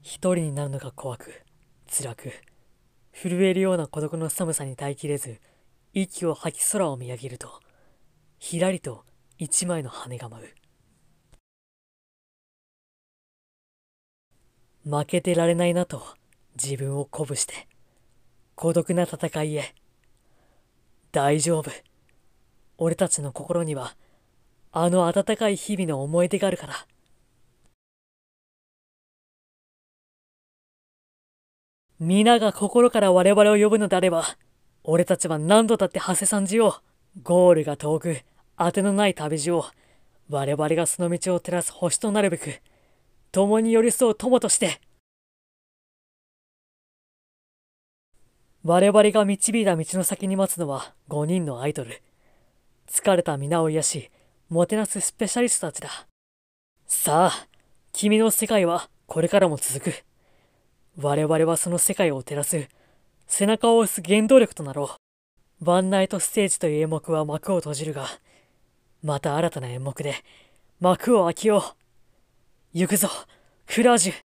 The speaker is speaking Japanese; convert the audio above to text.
一人になるのが怖く、辛く、震えるような孤独の寒さに耐えきれず、息を吐き空を見上げると、ひらりと一枚の羽が舞う。負けてられないなと自分を鼓舞して、孤独な戦いへ。大丈夫。俺たちの心には、あの温かい日々の思い出があるから。皆が心から我々を呼ぶのであれば、俺たちは何度だって馳せ参じよう。ゴールが遠く、当てのない旅路を、我々がその道を照らす星となるべく、共に寄り添う友として、我々が導いた道の先に待つのは5人のアイドル。疲れた皆を癒し、もてなすスペシャリストたちだ。さあ、君の世界はこれからも続く。我々はその世界を照らす、背中を押す原動力となろう。ワンナイトステージという演目は幕を閉じるが、また新たな演目で幕を開けよう。行くぞ、クラージュ。